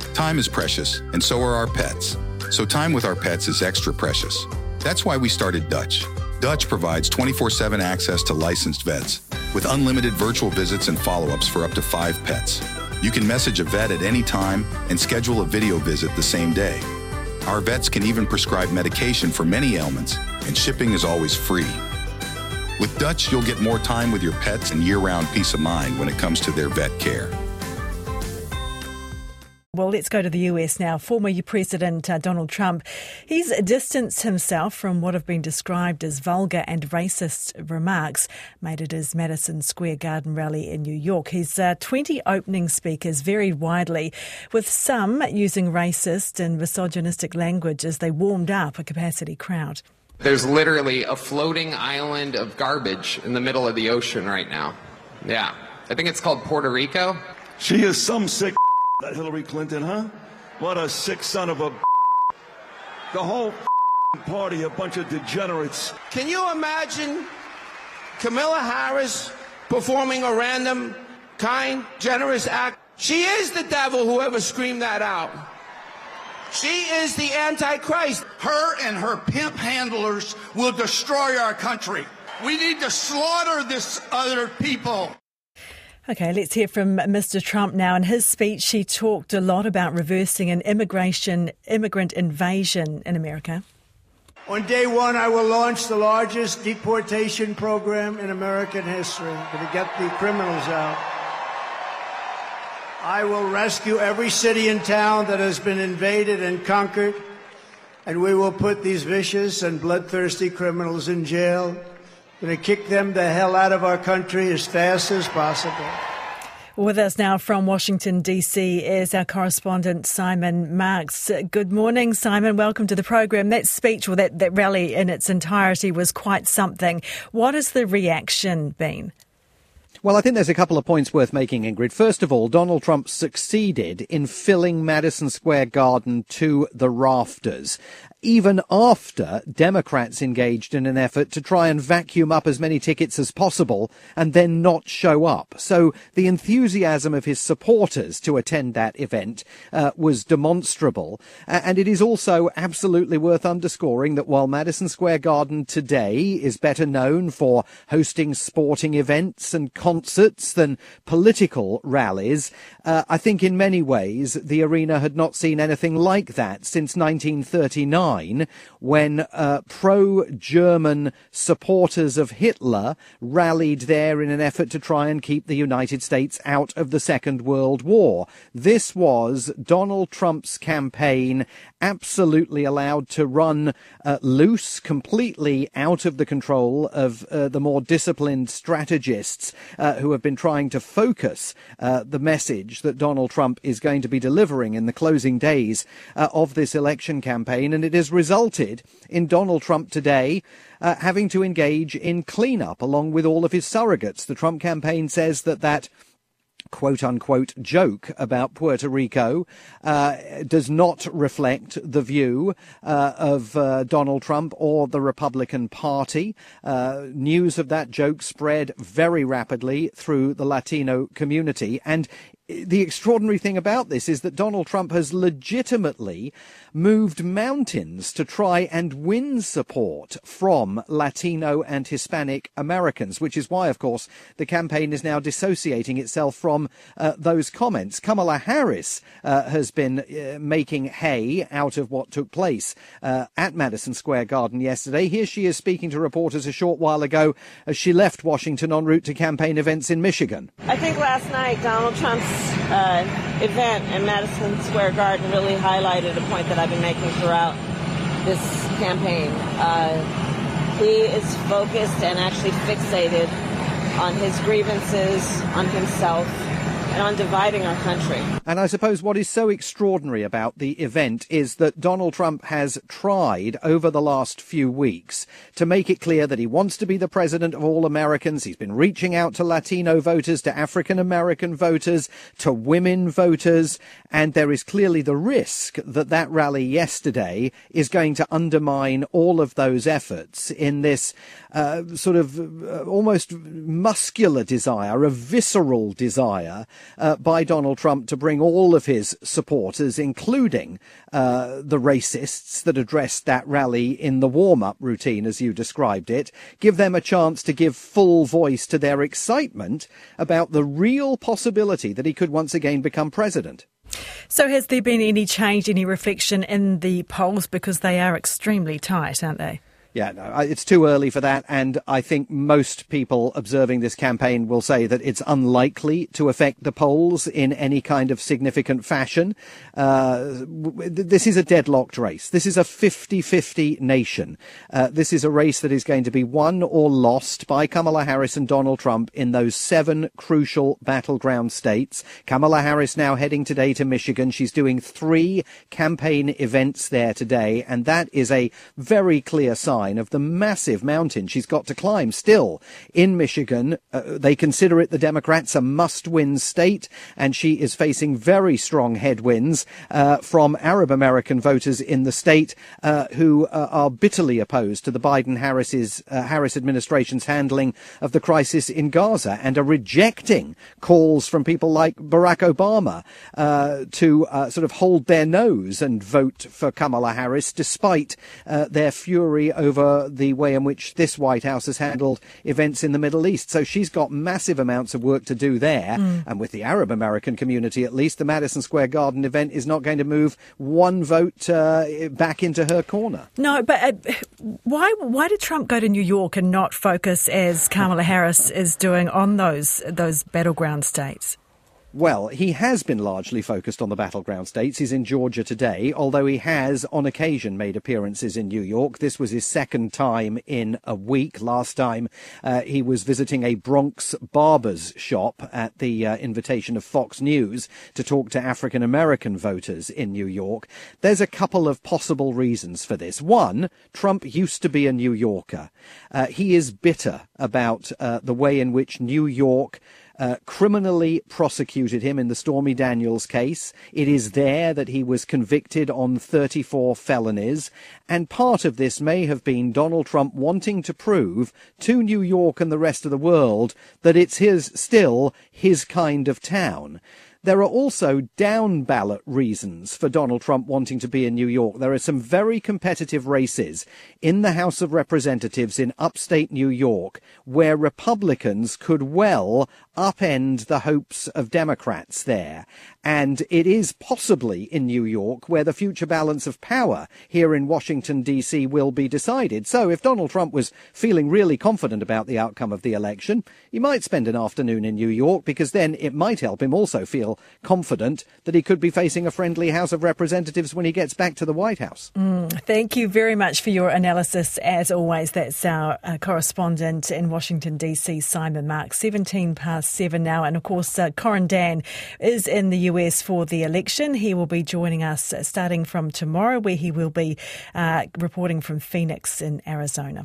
Time is precious, and so are our pets. So time with our pets is extra precious. That's why we started Dutch. Dutch provides 24/7 access to licensed vets with unlimited virtual visits and follow-ups for up to 5 pets. You can message a vet at any time and schedule a video visit the same day. Our vets can even prescribe medication for many ailments, and shipping is always free. With Dutch, you'll get more time with your pets and year-round peace of mind when it comes to their vet care. Well, let's go to the US now. Former President Donald Trump, he's distanced himself from what have been described as vulgar and racist remarks made at his Madison Square Garden rally in New York. His 20 opening speakers varied widely, with some using racist and misogynistic language as they warmed up a capacity crowd. There's literally a floating island of garbage in the middle of the ocean right now. Yeah, I think it's called Puerto Rico. She is some sick that Hillary Clinton, huh? What a sick son of a... The whole party, a bunch of degenerates. Can you imagine Kamala Harris performing a random, kind, generous act? She is the devil, whoever screamed that out. She is the Antichrist. Her and her pimp handlers will destroy our country. We need to slaughter this other people. OK, let's hear from Mr Trump now. In his speech, he talked a lot about reversing an immigrant invasion in America. On day one, I will launch the largest deportation program in American history to get the criminals out. I will rescue every city and town that has been invaded and conquered, and we will put these vicious and bloodthirsty criminals in jail. We're going to kick them the hell out of our country as fast as possible. With us now from Washington, D.C. is our correspondent Simon Marks. Good morning, Simon. Welcome to the program. That speech, or that rally in its entirety, was quite something. What has the reaction been? Well, I think there's a couple of points worth making, Ingrid. First of all, Donald Trump succeeded in filling Madison Square Garden to the rafters, even after Democrats engaged in an effort to try and vacuum up as many tickets as possible and then not show up. So the enthusiasm of his supporters to attend that event was demonstrable. And it is also absolutely worth underscoring that while Madison Square Garden today is better known for hosting sporting events and concerts than political rallies, I think in many ways the arena had not seen anything like that since 1939. When pro-German supporters of Hitler rallied there in an effort to try and keep the United States out of the Second World War. This was Donald Trump's campaign, absolutely allowed to run loose, completely out of the control of the more disciplined strategists who have been trying to focus the message that Donald Trump is going to be delivering in the closing days of this election campaign. And it has resulted in Donald Trump today having to engage in cleanup along with all of his surrogates. The Trump campaign says that quote-unquote joke about Puerto Rico does not reflect the view of Donald Trump or the Republican Party. News of that joke spread very rapidly through the Latino community. And the extraordinary thing about this is that Donald Trump has legitimately moved mountains to try and win support from Latino and Hispanic Americans, which is why, of course, the campaign is now dissociating itself from those comments. Kamala Harris has been making hay out of what took place at Madison Square Garden yesterday. Here she is speaking to reporters a short while ago as she left Washington en route to campaign events in Michigan. I think last night Donald Trump's event in Madison Square Garden really highlighted a point that I've been making throughout this campaign. He is focused and actually fixated on his grievances, on himself, and on dividing our country. And I suppose what is so extraordinary about the event is that Donald Trump has tried over the last few weeks to make it clear that he wants to be the president of all Americans. He's been reaching out to Latino voters, to African American voters, to women voters. And there is clearly the risk that that rally yesterday is going to undermine all of those efforts in this almost muscular desire, a visceral desire by Donald Trump to bring all of his supporters, including the racists that addressed that rally in the warm-up routine, as you described it, give them a chance to give full voice to their excitement about the real possibility that he could once again become president. So has there been any change, any reflection in the polls? Because they are extremely tight, aren't they? Yeah, no, it's too early for that, and I think most people observing this campaign will say that it's unlikely to affect the polls in any kind of significant fashion. This is a deadlocked race. This is a 50-50 nation. This is a race that is going to be won or lost by Kamala Harris and Donald Trump in those 7 crucial battleground states. Kamala Harris now heading today to Michigan. She's doing 3 campaign events there today, and that is a very clear sign of the massive mountain she's got to climb still in Michigan. They consider it, the Democrats, a must-win state, and she is facing very strong headwinds from Arab American voters in the state who are bitterly opposed to the Harris administration's handling of the crisis in Gaza and are rejecting calls from people like Barack Obama to sort of hold their nose and vote for Kamala Harris, despite their fury over the way in which this White House has handled events in the Middle East. So she's got massive amounts of work to do there. And with the Arab American community, at least, the Madison Square Garden event is not going to move one vote back into her corner. No, but why did Trump go to New York and not focus, as Kamala Harris is doing, on those battleground states? Well, he has been largely focused on the battleground states. He's in Georgia today, although he has on occasion made appearances in New York. This was his second time in a week. Last time he was visiting a Bronx barber's shop at the invitation of Fox News to talk to African American voters in New York. There's a couple of possible reasons for this. One, Trump used to be a New Yorker. He is bitter about the way in which New York criminally prosecuted him in the Stormy Daniels case. It is there that he was convicted on 34 felonies. And part of this may have been Donald Trump wanting to prove to New York and the rest of the world that it's still his kind of town. There are also down-ballot reasons for Donald Trump wanting to be in New York. There are some very competitive races in the House of Representatives in upstate New York where Republicans could well upend the hopes of Democrats there. And it is possibly in New York where the future balance of power here in Washington, D.C. will be decided. So if Donald Trump was feeling really confident about the outcome of the election, he might spend an afternoon in New York, because then it might help him also feel confident that he could be facing a friendly House of Representatives when he gets back to the White House. Thank you very much for your analysis. As always, that's our correspondent in Washington, D.C., Simon Marks. 7:17 now. And of course, Corin Dan is in the US for the election. He will be joining us starting from tomorrow, where he will be reporting from Phoenix in Arizona.